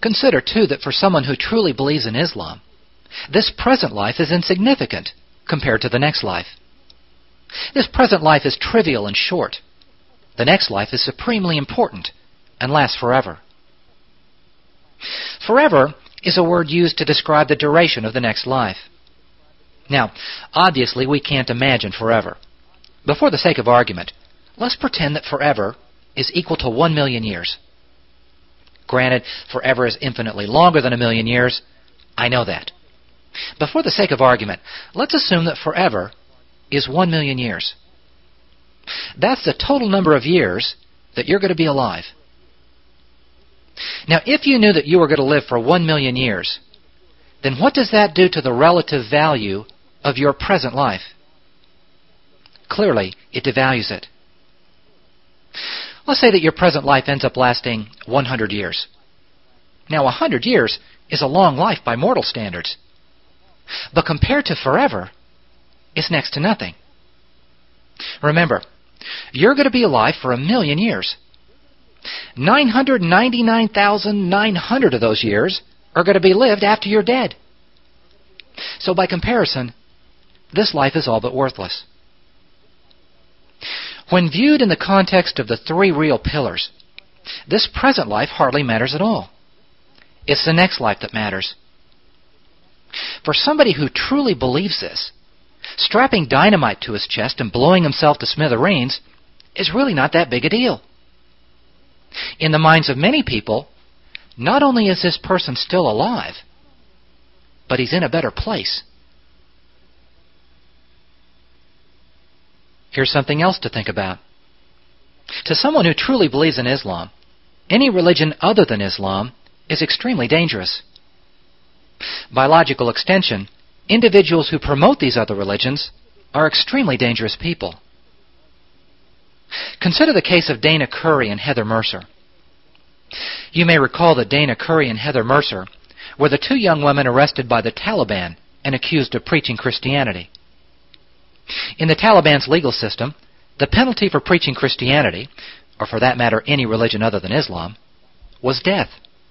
Consider, too, that for someone who truly believes in Islam, this present life is insignificant compared to the next life. This present life is trivial and short. The next life is supremely important and lasts forever. Forever is a word used to describe the duration of the next life. Now, obviously, we can't imagine forever. But for the sake of argument, let's pretend that forever is equal to 1 million years. Granted, forever is infinitely longer than 1 million years. I know that. But for the sake of argument, let's assume that forever is 1 million years. That's the total number of years that you're going to be alive. Now, if you knew that you were going to live for 1 million years, then what does that do to the relative value of your present life? Clearly, it devalues it. Let's say that your present life ends up lasting 100 years. Now, 100 years is a long life by mortal standards. But compared to forever, it's next to nothing. Remember, you're going to be alive for 1 million years. 999,900 of those years are going to be lived after you're dead. So by comparison, this life is all but worthless. When viewed in the context of the 3 real pillars, this present life hardly matters at all. It's the next life that matters. For somebody who truly believes this, strapping dynamite to his chest and blowing himself to smithereens is really not that big a deal. In the minds of many people, not only is this person still alive, but he's in a better place. Here's something else to think about. To someone who truly believes in Islam, any religion other than Islam is extremely dangerous. By logical extension, individuals who promote these other religions are extremely dangerous people. Consider the case of Dana Curry and Heather Mercer. You may recall that Dana Curry and Heather Mercer were the 2 young women arrested by the Taliban and accused of preaching Christianity. In the Taliban's legal system, the penalty for preaching Christianity, or for that matter any religion other than Islam, was death.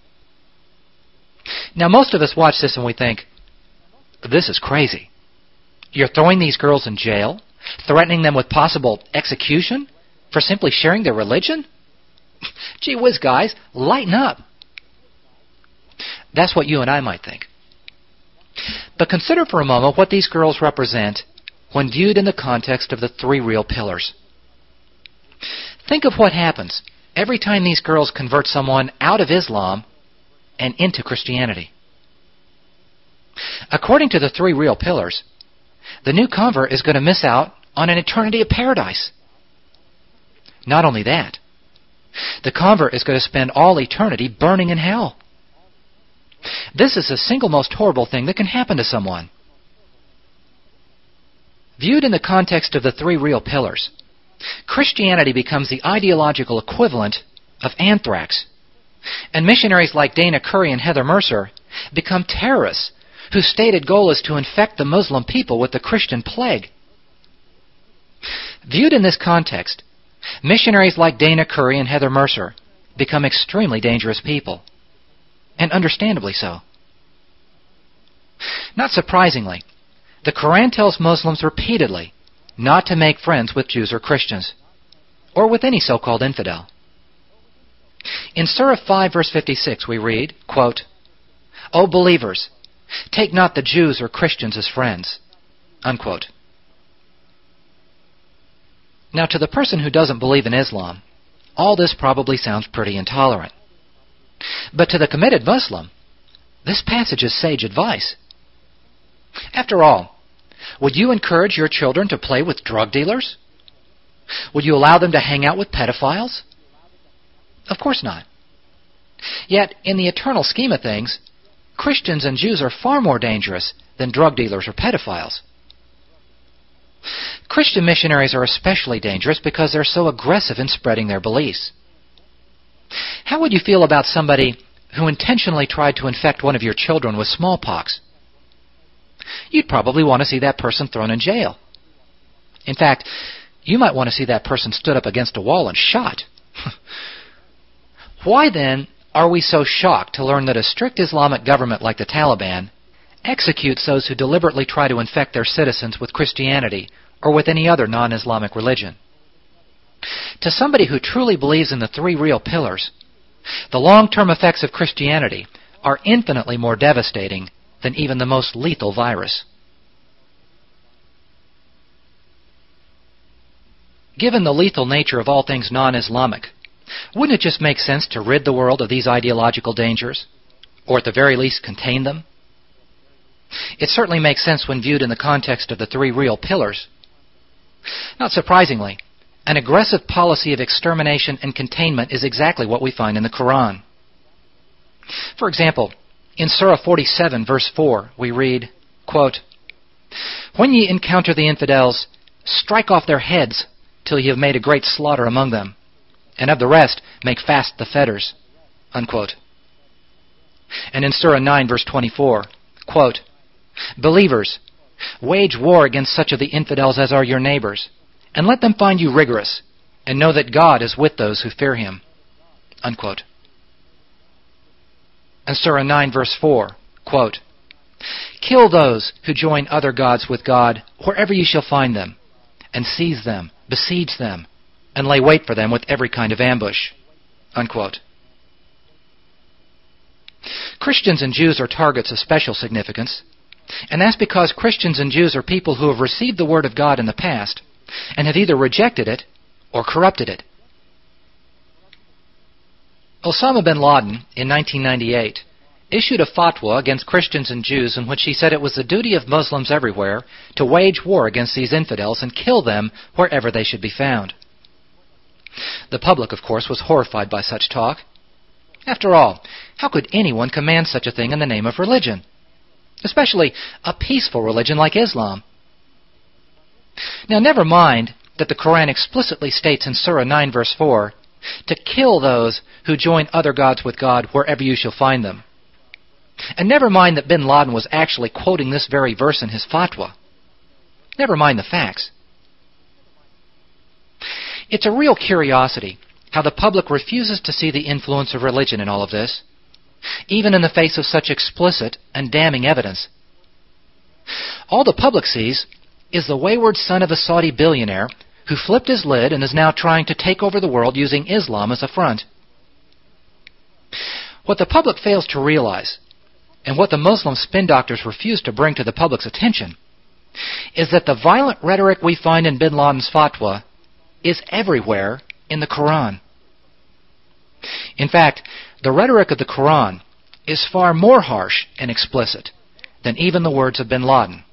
Now most of us watch this and we think, this is crazy. You're throwing these girls in jail, threatening them with possible execution for simply sharing their religion? Gee whiz, guys, lighten up. That's what you and I might think. But consider for a moment what these girls represent when viewed in the context of the 3 real pillars. Think of what happens every time these girls convert someone out of Islam and into Christianity. According to the 3 real pillars, the new convert is going to miss out on an eternity of paradise. Not only that, the convert is going to spend all eternity burning in hell. This is the single most horrible thing that can happen to someone. Viewed in the context of the 3 real pillars, Christianity becomes the ideological equivalent of anthrax, and missionaries like Dana Curry and Heather Mercer become terrorists whose stated goal is to infect the Muslim people with the Christian plague. Viewed in this context, missionaries like Dana Curry and Heather Mercer become extremely dangerous people, and understandably so. Not surprisingly, the Quran tells Muslims repeatedly not to make friends with Jews or Christians, or with any so-called infidel. In Surah 5, verse 56, we read, quote, "O believers, take not the Jews or Christians as friends," unquote. Now, to the person who doesn't believe in Islam, all this probably sounds pretty intolerant. But to the committed Muslim, this passage is sage advice. After all, would you encourage your children to play with drug dealers? Would you allow them to hang out with pedophiles? Of course not. Yet, in the eternal scheme of things, Christians and Jews are far more dangerous than drug dealers or pedophiles. Christian missionaries are especially dangerous because they're so aggressive in spreading their beliefs. How would you feel about somebody who intentionally tried to infect one of your children with smallpox? You'd probably want to see that person thrown in jail. In fact, you might want to see that person stood up against a wall and shot. Why then are we so shocked to learn that a strict Islamic government like the Taliban executes those who deliberately try to infect their citizens with Christianity or with any other non-Islamic religion? To somebody who truly believes in the three real pillars, the long-term effects of Christianity are infinitely more devastating than even the most lethal virus. Given the lethal nature of all things non-Islamic, wouldn't it just make sense to rid the world of these ideological dangers, or at the very least contain them? It certainly makes sense when viewed in the context of the three real pillars. Not surprisingly, an aggressive policy of extermination and containment is exactly what we find in the Quran. For example, in Surah 47, verse 4, we read, quote, "When ye encounter the infidels, strike off their heads till ye have made a great slaughter among them, and of the rest make fast the fetters." Unquote. And in Surah 9, verse 24, quote, "Believers, wage war against such of the infidels as are your neighbors, and let them find you rigorous, and know that God is with those who fear Him." Unquote. And Surah 9, verse 4, quote, "Kill those who join other gods with God wherever you shall find them, and seize them, besiege them, and lay wait for them with every kind of ambush." Unquote. Christians and Jews are targets of special significance, and that's because Christians and Jews are people who have received the Word of God in the past and have either rejected it or corrupted it. Osama bin Laden, in 1998, issued a fatwa against Christians and Jews in which he said it was the duty of Muslims everywhere to wage war against these infidels and kill them wherever they should be found. The public, of course, was horrified by such talk. After all, how could anyone command such a thing in the name of religion? Especially a peaceful religion like Islam. Now, never mind that the Quran explicitly states in Surah 9, verse 4, to kill those who join other gods with God wherever you shall find them. And never mind that bin Laden was actually quoting this very verse in his fatwa. Never mind the facts. It's a real curiosity how the public refuses to see the influence of religion in all of this, even in the face of such explicit and damning evidence. All the public sees is the wayward son of a Saudi billionaire who flipped his lid and is now trying to take over the world using Islam as a front. What the public fails to realize, and what the Muslim spin doctors refuse to bring to the public's attention, is that the violent rhetoric we find in bin Laden's fatwa is everywhere in the Quran. In fact, the rhetoric of the Quran is far more harsh and explicit than even the words of bin Laden.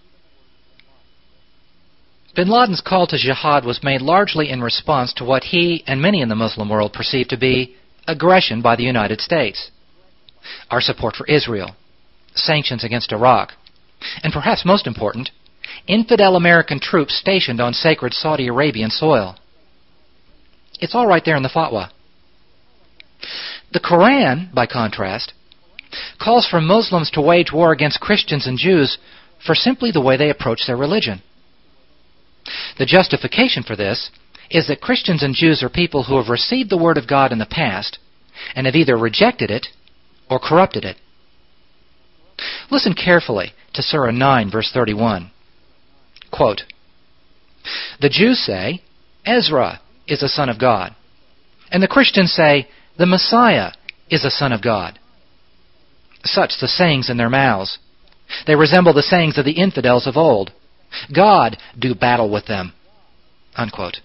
Bin Laden's call to jihad was made largely in response to what he and many in the Muslim world perceived to be aggression by the United States, our support for Israel, sanctions against Iraq, and perhaps most important, infidel American troops stationed on sacred Saudi Arabian soil. It's all right there in the fatwa. The Quran, by contrast, calls for Muslims to wage war against Christians and Jews for simply the way they approach their religion. The justification for this is that Christians and Jews are people who have received the Word of God in the past and have either rejected it or corrupted it. Listen carefully to Surah 9, verse 31. Quote, "The Jews say, Ezra is a son of God, and the Christians say, the Messiah is a son of God. Such the sayings in their mouths. They resemble the sayings of the infidels of old. God do battle with them." Unquote.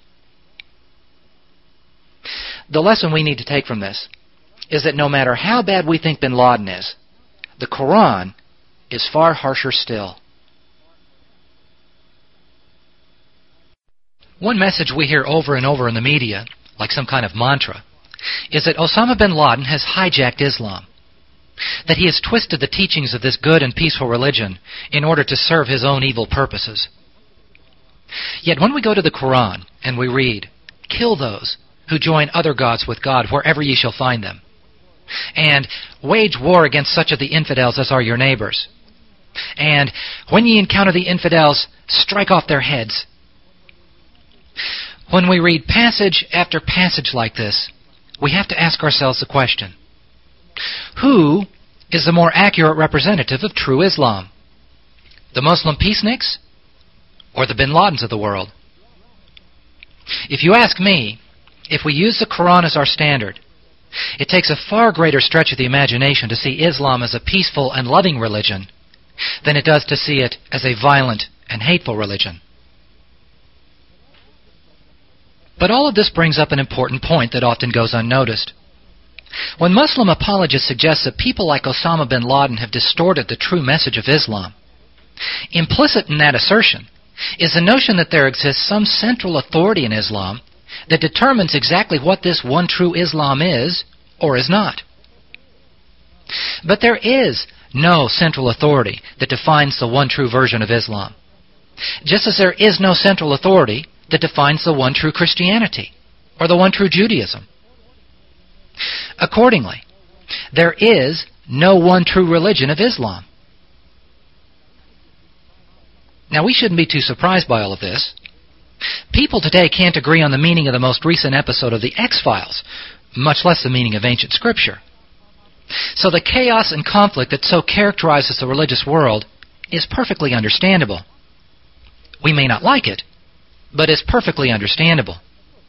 The lesson we need to take from this is that no matter how bad we think bin Laden is, the Quran is far harsher still. One message we hear over and over in the media, like some kind of mantra, is that Osama bin Laden has hijacked Islam, that he has twisted the teachings of this good and peaceful religion in order to serve his own evil purposes. Yet when we go to the Quran and we read, "Kill those who join other gods with God wherever ye shall find them," and "Wage war against such of the infidels as are your neighbors," and "When ye encounter the infidels, strike off their heads," when we read passage after passage like this, we have to ask ourselves the question, Who is the more accurate representative of true Islam? The Muslim peaceniks or the bin Ladens of the world? If you ask me, if we use the Quran as our standard, it takes a far greater stretch of the imagination to see Islam as a peaceful and loving religion than it does to see it as a violent and hateful religion. But all of this brings up an important point that often goes unnoticed. When Muslim apologists suggest that people like Osama bin Laden have distorted the true message of Islam, implicit in that assertion is the notion that there exists some central authority in Islam that determines exactly what this one true Islam is or is not. But there is no central authority that defines the one true version of Islam, just as there is no central authority that defines the one true Christianity or the one true Judaism. Accordingly, there is no one true religion of Islam. Now, we shouldn't be too surprised by all of this. People today can't agree on the meaning of the most recent episode of The X-Files, much less the meaning of ancient Scripture. So the chaos and conflict that so characterizes the religious world is perfectly understandable. We may not like it, but it's perfectly understandable.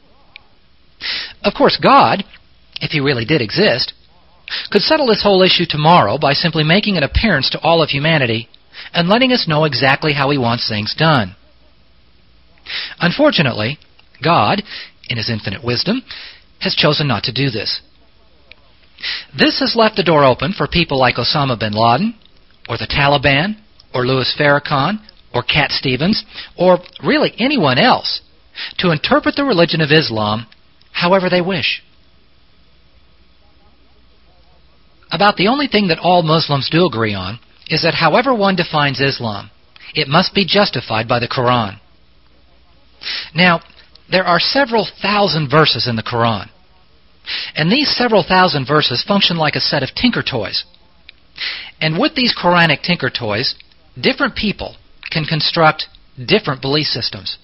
Of course, God, if He really did exist, could settle this whole issue tomorrow by simply making an appearance to all of humanity and letting us know exactly how He wants things done. Unfortunately, God, in His infinite wisdom, has chosen not to do this. This has left the door open for people like Osama bin Laden, or the Taliban, or Louis Farrakhan, or Cat Stevens, or really anyone else, to interpret the religion of Islam however they wish. About the only thing that all Muslims do agree on is that however one defines Islam, it must be justified by the Quran. Now, there are several thousand verses in the Quran, and these several thousand verses function like a set of tinker toys. And with these Quranic tinker toys, different people can construct different belief systems.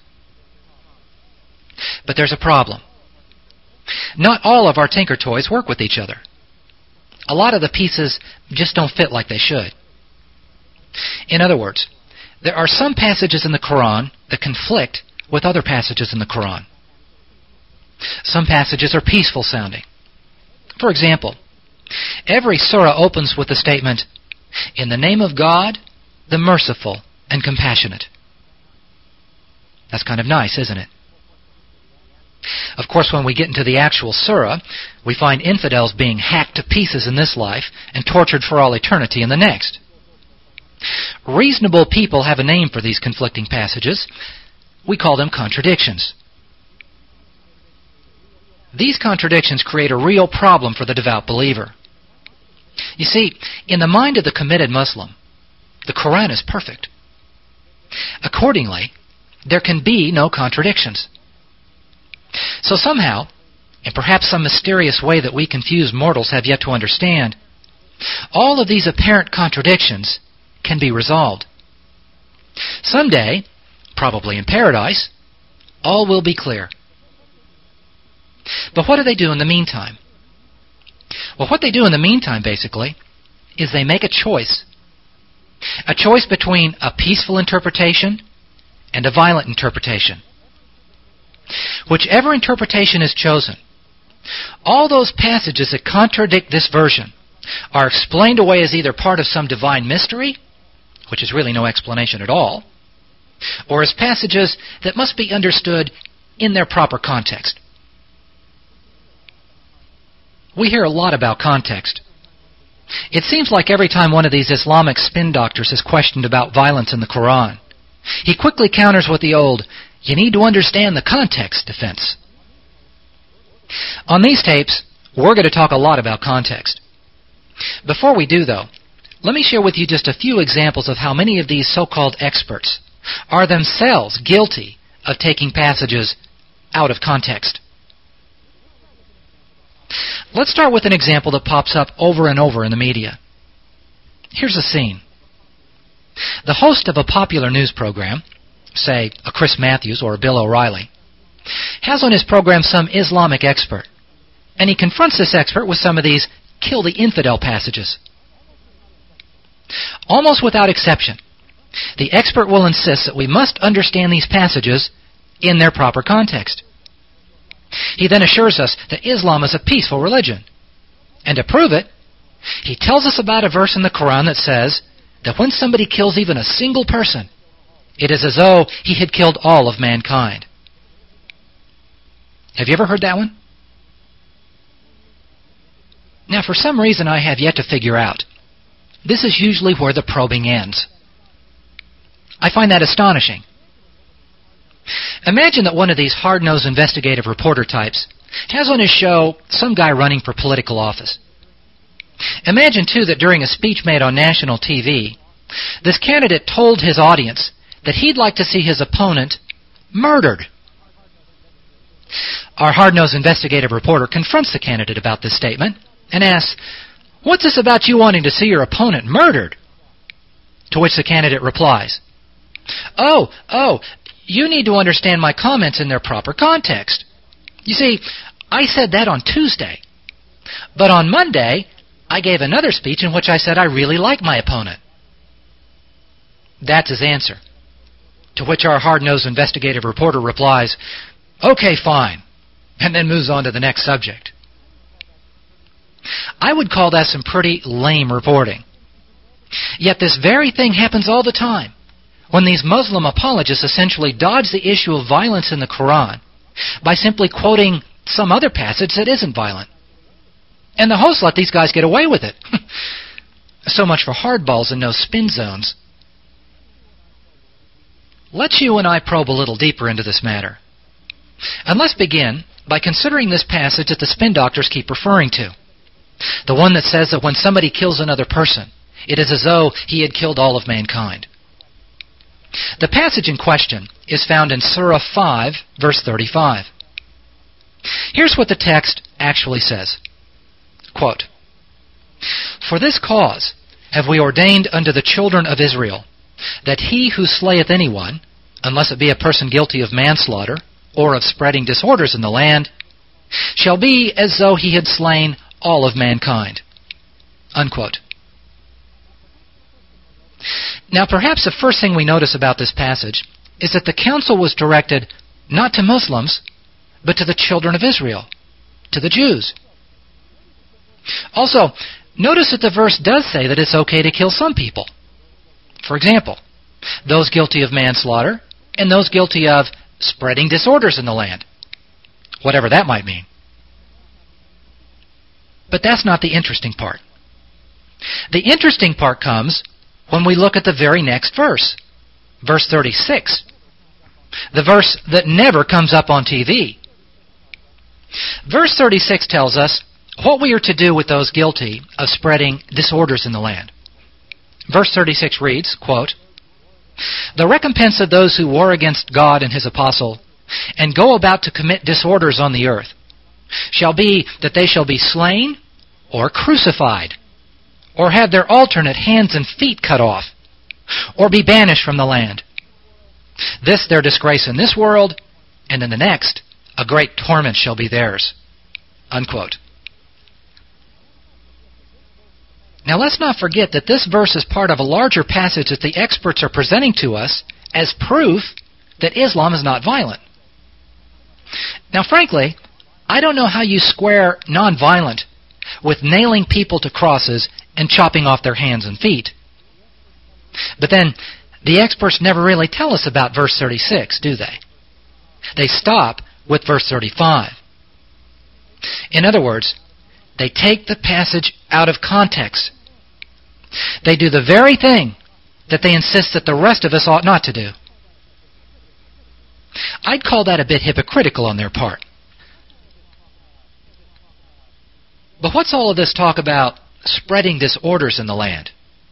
But there's a problem. Not all of our tinker toys work with each other. A lot of the pieces just don't fit like they should. In other words, there are some passages in the Quran that conflict with other passages in the Quran. Some passages are peaceful sounding. For example, every surah opens with the statement, "In the name of God, the merciful and compassionate." That's kind of nice, isn't it? Of course, when we get into the actual surah, we find infidels being hacked to pieces in this life and tortured for all eternity in the next. Reasonable people have a name for these conflicting passages. We call them contradictions. These contradictions create a real problem for the devout believer. You see, in the mind of the committed Muslim, the Quran is perfect. Accordingly, there can be no contradictions. So somehow, in perhaps some mysterious way that we confused mortals have yet to understand, all of these apparent contradictions can be resolved. Someday, probably in paradise, all will be clear. But what do they do in the meantime? Well, what they do in the meantime, basically, is they make a choice. A choice between a peaceful interpretation and a violent interpretation. Whichever interpretation is chosen, all those passages that contradict this version are explained away as either part of some divine mystery, which is really no explanation at all, or as passages that must be understood in their proper context. We hear a lot about context. It seems like every time one of these Islamic spin doctors is questioned about violence in the Quran, he quickly counters with the old, "You need to understand the context" defense. On these tapes, we're going to talk a lot about context. Before we do, though, let me share with you just a few examples of how many of these so-called experts are themselves guilty of taking passages out of context. Let's start with an example that pops up over and over in the media. Here's a scene. The host of a popular news program, say a Chris Matthews or a Bill O'Reilly, has on his program some Islamic expert, and he confronts this expert with some of these kill the infidel passages. Almost without exception, the expert will insist that we must understand these passages in their proper context. He then assures us that Islam is a peaceful religion. And to prove it, he tells us about a verse in the Quran that says that when somebody kills even a single person, it is as though he had killed all of mankind. Have you ever heard that one? Now, for some reason I have yet to figure out, this is usually where the probing ends. I find that astonishing. Imagine that one of these hard-nosed investigative reporter types has on his show some guy running for political office. Imagine, too, that during a speech made on national TV, this candidate told his audience that he'd like to see his opponent murdered. Our hard-nosed investigative reporter confronts the candidate about this statement and asks, "What's this about you wanting to see your opponent murdered?" To which the candidate replies, Oh, you need to understand my comments in their proper context. You see, I said that on Tuesday. But on Monday, I gave another speech in which I said I really like my opponent. That's his answer. To which our hard-nosed investigative reporter replies, "Okay, fine," and then moves on to the next subject. I would call that some pretty lame reporting. Yet this very thing happens all the time, when these Muslim apologists essentially dodge the issue of violence in the Quran by simply quoting some other passage that isn't violent. And the hosts let these guys get away with it. So much for hardballs and no spin zones. Let's you and I probe a little deeper into this matter. And let's begin by considering this passage that the spin doctors keep referring to. The one that says that when somebody kills another person, it is as though he had killed all of mankind. The passage in question is found in Surah 5, verse 35. Here's what the text actually says. Quote, "For this cause have we ordained unto the children of Israel, that he who slayeth anyone, unless it be a person guilty of manslaughter, or of spreading disorders in the land, shall be as though he had slain all of mankind." Unquote. Now, perhaps the first thing we notice about this passage is that the counsel was directed not to Muslims, but to the children of Israel, to the Jews. Also, notice that the verse does say that it's okay to kill some people. For example, those guilty of manslaughter and those guilty of spreading disorders in the land, whatever that might mean. But that's not the interesting part. The interesting part comes when we look at the very next verse, verse 36, the verse that never comes up on TV. Verse 36 tells us what we are to do with those guilty of spreading disorders in the land. Verse 36 reads, quote, "The recompense of those who war against God and His apostle, and go about to commit disorders on the earth, shall be that they shall be slain or crucified, or have their alternate hands and feet cut off, or be banished from the land. This their disgrace in this world, and in the next a great torment shall be theirs." Unquote. Now let's not forget that this verse is part of a larger passage that the experts are presenting to us as proof that Islam is not violent. Now frankly, I don't know how you square nonviolent with nailing people to crosses and chopping off their hands and feet. But then, the experts never really tell us about verse 36, do they? They stop with verse 35. In other words, they take the passage out of context. They do the very thing that they insist that the rest of us ought not to do. I'd call that a bit hypocritical on their part. But what's all of this talk about spreading disorders in the land?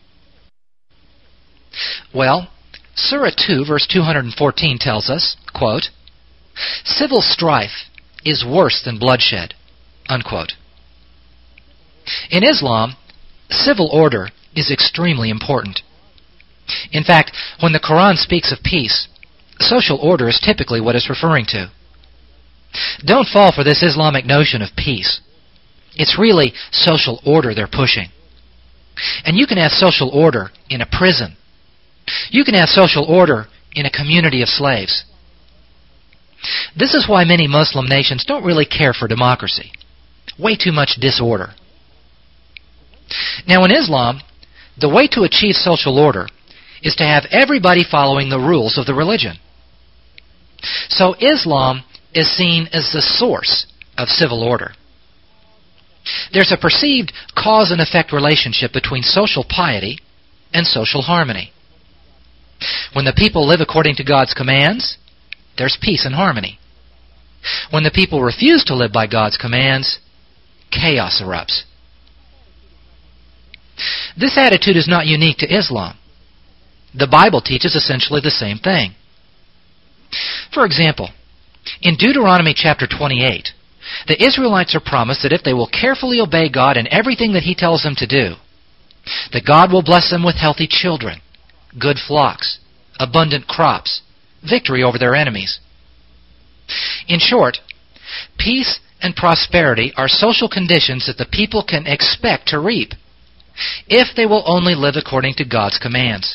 Well, Surah 2, verse 214 tells us, quote, "Civil strife is worse than bloodshed." Unquote. In Islam, civil order is extremely important. In fact, when the Quran speaks of peace, social order is typically what it's referring to. Don't fall for this Islamic notion of peace. It's really social order they're pushing. And you can have social order in a prison. You can have social order in a community of slaves. This is why many Muslim nations don't really care for democracy. Way too much disorder. Now in Islam, the way to achieve social order is to have everybody following the rules of the religion. So Islam is seen as the source of civil order. There's a perceived cause and effect relationship between social piety and social harmony. When the people live according to God's commands, there's peace and harmony. When the people refuse to live by God's commands, chaos erupts. This attitude is not unique to Islam. The Bible teaches essentially the same thing. For example, in Deuteronomy chapter 28, the Israelites are promised that if they will carefully obey God in everything that He tells them to do, that God will bless them with healthy children, good flocks, abundant crops, victory over their enemies. In short, peace and prosperity are social conditions that the people can expect to reap if they will only live according to God's commands.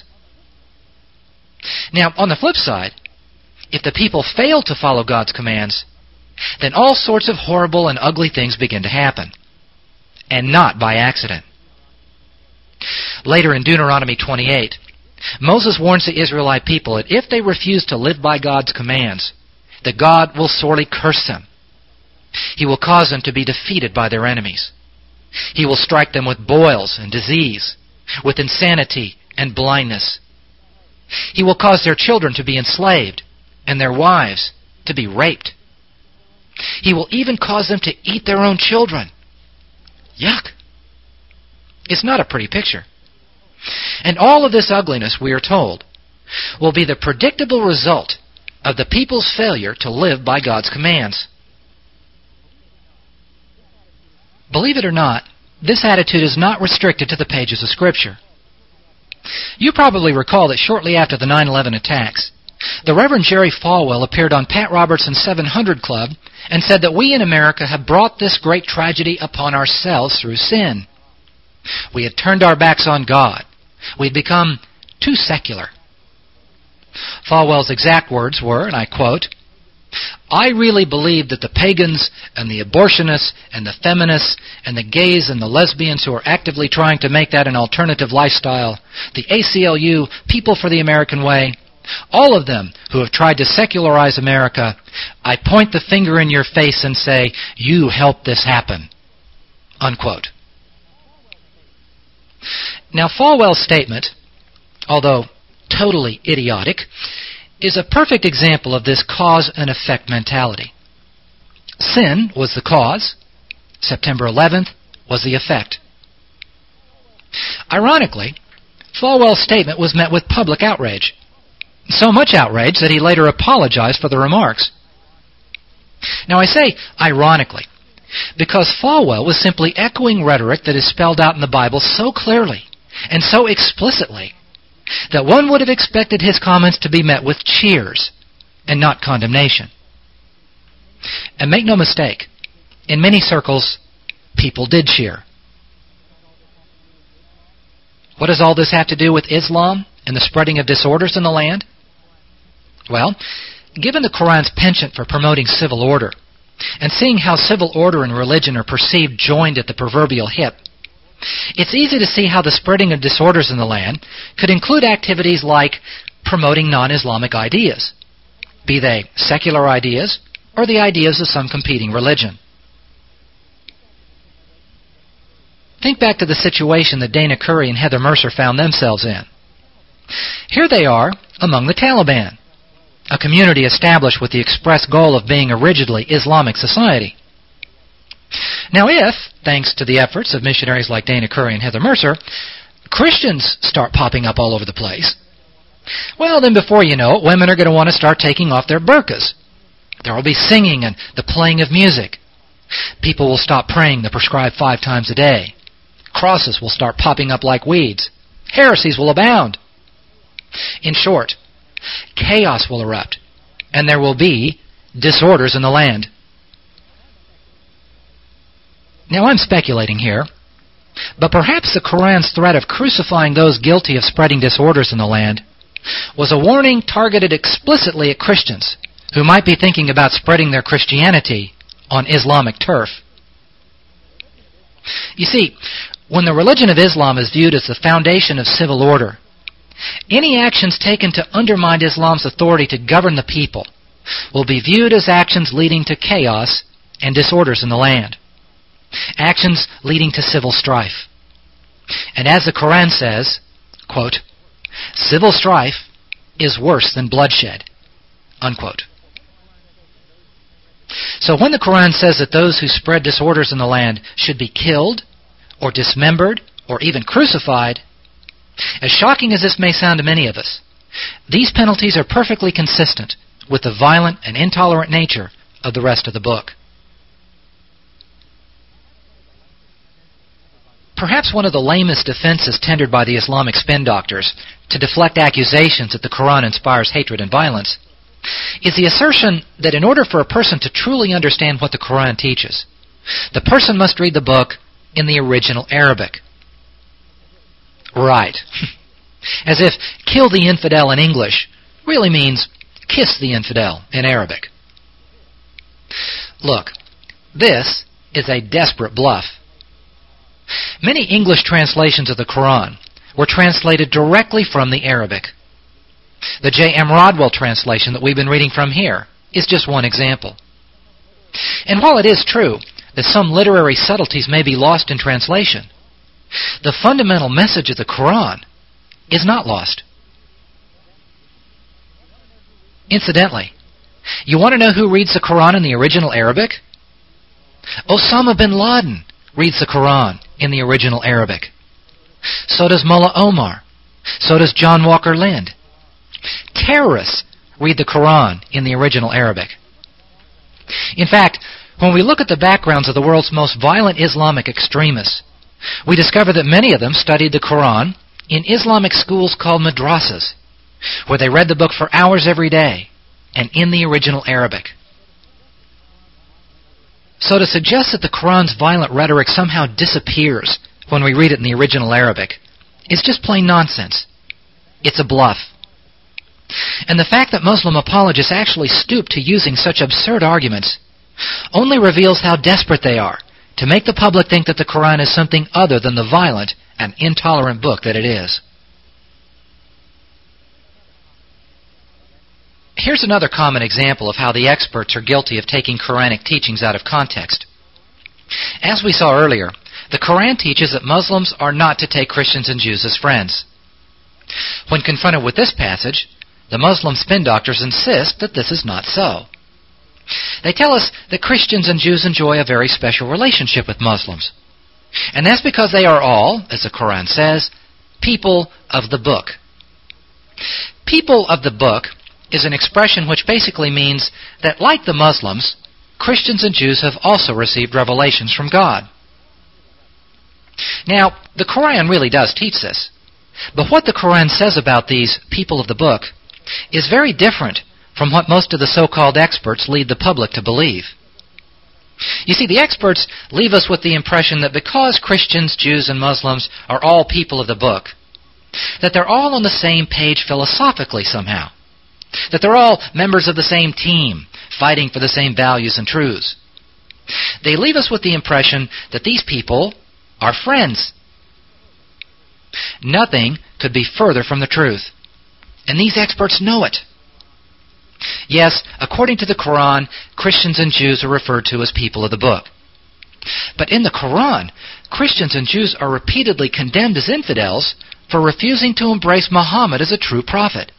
Now, on the flip side, if the people fail to follow God's commands, then all sorts of horrible and ugly things begin to happen, and not by accident. Later in Deuteronomy 28, Moses warns the Israelite people that if they refuse to live by God's commands, that God will sorely curse them. He will cause them to be defeated by their enemies. He will strike them with boils and disease, with insanity and blindness. He will cause their children to be enslaved and their wives to be raped. He will even cause them to eat their own children. Yuck! It's not a pretty picture. And all of this ugliness, we are told, will be the predictable result of the people's failure to live by God's commands. Believe it or not, this attitude is not restricted to the pages of Scripture. You probably recall that shortly after the 9/11 attacks, the Reverend Jerry Falwell appeared on Pat Robertson's 700 Club and said that we in America have brought this great tragedy upon ourselves through sin. We had turned our backs on God. We'd become too secular. Falwell's exact words were, and I quote, "I really believe that the pagans and the abortionists and the feminists and the gays and the lesbians who are actively trying to make that an alternative lifestyle, the ACLU, People for the American Way, all of them who have tried to secularize America, I point the finger in your face and say, you helped this happen." Unquote. Now, Falwell's statement, although totally idiotic, is a perfect example of this cause and effect mentality. Sin was the cause. September 11th was the effect. Ironically, Falwell's statement was met with public outrage. So much outrage that he later apologized for the remarks. Now I say ironically, because Falwell was simply echoing rhetoric that is spelled out in the Bible so clearly and so explicitly that one would have expected his comments to be met with cheers and not condemnation. And make no mistake, in many circles, people did cheer. What does all this have to do with Islam and the spreading of disorders in the land? Well, given the Quran's penchant for promoting civil order, and seeing how civil order and religion are perceived joined at the proverbial hip, it's easy to see how the spreading of disorders in the land could include activities like promoting non-Islamic ideas, be they secular ideas or the ideas of some competing religion. Think back to the situation that Dana Curry and Heather Mercer found themselves in. Here they are among the Taliban, a community established with the express goal of being a rigidly Islamic society. Now if, thanks to the efforts of missionaries like Dana Curry and Heather Mercer, Christians start popping up all over the place, well, then before you know it, women are going to want to start taking off their burqas. There will be singing and the playing of music. People will stop praying the prescribed 5 times a day. Crosses will start popping up like weeds. Heresies will abound. In short, chaos will erupt, and there will be disorders in the land. Now I'm speculating here, but perhaps the Quran's threat of crucifying those guilty of spreading disorders in the land was a warning targeted explicitly at Christians who might be thinking about spreading their Christianity on Islamic turf. You see, when the religion of Islam is viewed as the foundation of civil order, any actions taken to undermine Islam's authority to govern the people will be viewed as actions leading to chaos and disorders in the land, actions leading to civil strife. And as the Quran says, quote, "Civil strife is worse than bloodshed," unquote. So when the Quran says that those who spread disorders in the land should be killed, or dismembered, or even crucified, as shocking as this may sound to many of us, these penalties are perfectly consistent with the violent and intolerant nature of the rest of the book. Perhaps one of the lamest defenses tendered by the Islamic spin doctors to deflect accusations that the Quran inspires hatred and violence is the assertion that in order for a person to truly understand what the Quran teaches, the person must read the book in the original Arabic. Right. As if "kill the infidel" in English really means "kiss the infidel" in Arabic. Look, this is a desperate bluff. Many English translations of the Quran were translated directly from the Arabic. The J. M. Rodwell translation that we've been reading from here is just one example. And while it is true that some literary subtleties may be lost in translation, the fundamental message of the Quran is not lost. Incidentally, you want to know who reads the Quran in the original Arabic? Osama bin Laden reads the Quran in the original Arabic. So does Mullah Omar. So does John Walker Lind. Terrorists read the Quran in the original Arabic. In fact, when we look at the backgrounds of the world's most violent Islamic extremists, we discover that many of them studied the Quran in Islamic schools called madrasas, where they read the book for hours every day and in the original Arabic. So to suggest that the Quran's violent rhetoric somehow disappears when we read it in the original Arabic is just plain nonsense. It's a bluff. And the fact that Muslim apologists actually stoop to using such absurd arguments only reveals how desperate they are to make the public think that the Quran is something other than the violent and intolerant book that it is. Here's another common example of how the experts are guilty of taking Quranic teachings out of context. As we saw earlier, the Quran teaches that Muslims are not to take Christians and Jews as friends. When confronted with this passage, the Muslim spin doctors insist that this is not so. They tell us that Christians and Jews enjoy a very special relationship with Muslims. And that's because they are all, as the Quran says, people of the book. People of the book is an expression which basically means that, like the Muslims, Christians and Jews have also received revelations from God. Now, the Quran really does teach this. But what the Quran says about these people of the book is very different from what most of the so-called experts lead the public to believe. You see, the experts leave us with the impression that because Christians, Jews, and Muslims are all people of the book, that they're all on the same page philosophically somehow, that they're all members of the same team, fighting for the same values and truths. They leave us with the impression that these people are friends. Nothing could be further from the truth. And these experts know it. Yes, according to the Quran, Christians and Jews are referred to as people of the book. But in the Quran, Christians and Jews are repeatedly condemned as infidels for refusing to embrace Muhammad as a true prophet.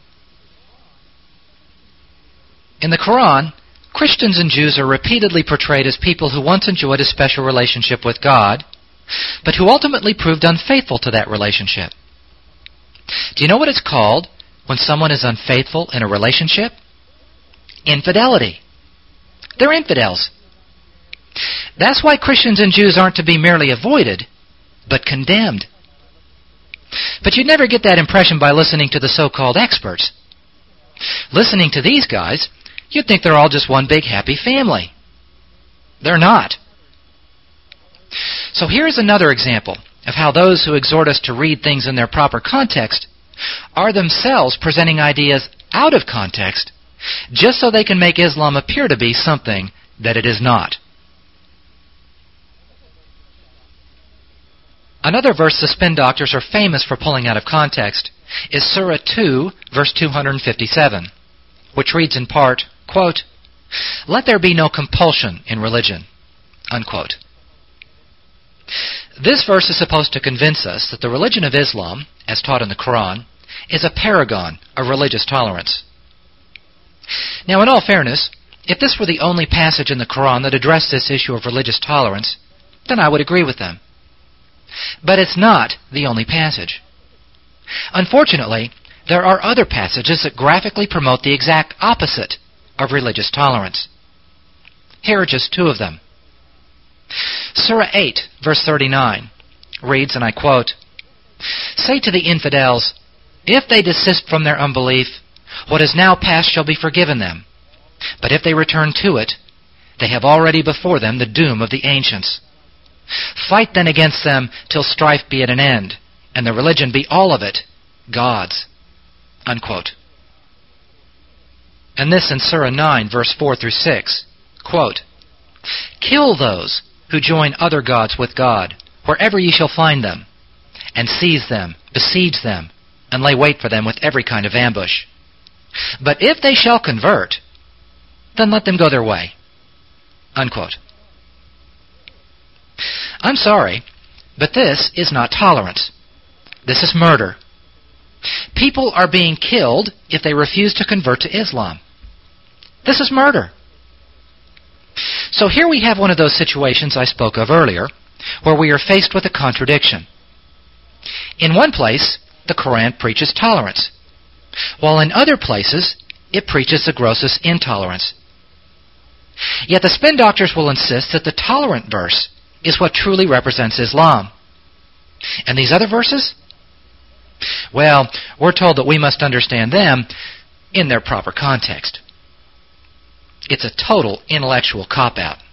In the Quran, Christians and Jews are repeatedly portrayed as people who once enjoyed a special relationship with God, but who ultimately proved unfaithful to that relationship. Do you know what it's called when someone is unfaithful in a relationship? Infidelity. They're infidels. That's why Christians and Jews aren't to be merely avoided, but condemned. But you'd never get that impression by listening to the so-called experts. Listening to these guys, you'd think they're all just one big happy family. They're not. So here's another example of how those who exhort us to read things in their proper context are themselves presenting ideas out of context just so they can make Islam appear to be something that it is not. Another verse the spin doctors are famous for pulling out of context is Surah 2, verse 257, which reads in part, quote, "Let there be no compulsion in religion," unquote. This verse is supposed to convince us that the religion of Islam, as taught in the Quran, is a paragon of religious tolerance. Now, in all fairness, if this were the only passage in the Quran that addressed this issue of religious tolerance, then I would agree with them. But it's not the only passage. Unfortunately, there are other passages that graphically promote the exact opposite of religious tolerance. Here are just two of them. Surah 8, verse 39, reads, and I quote, "Say to the infidels, if they desist from their unbelief, what is now past shall be forgiven them. But if they return to it, they have already before them the doom of the ancients. Fight then against them till strife be at an end, and the religion be all of it God's." Unquote. And this in Surah 9, verse 4 through 6, quote, "Kill those who join other gods with God, wherever ye shall find them, and seize them, besiege them, and lay wait for them with every kind of ambush. But if they shall convert, then let them go their way." Unquote. I'm sorry, but this is not tolerance. This is murder. People are being killed if they refuse to convert to Islam. This is murder. So here we have one of those situations I spoke of earlier, where we are faced with a contradiction. In one place, the Quran preaches tolerance, while in other places, it preaches the grossest intolerance. Yet the spin doctors will insist that the tolerant verse is what truly represents Islam. And these other verses? Well, we're told that we must understand them in their proper context. It's a total intellectual cop-out.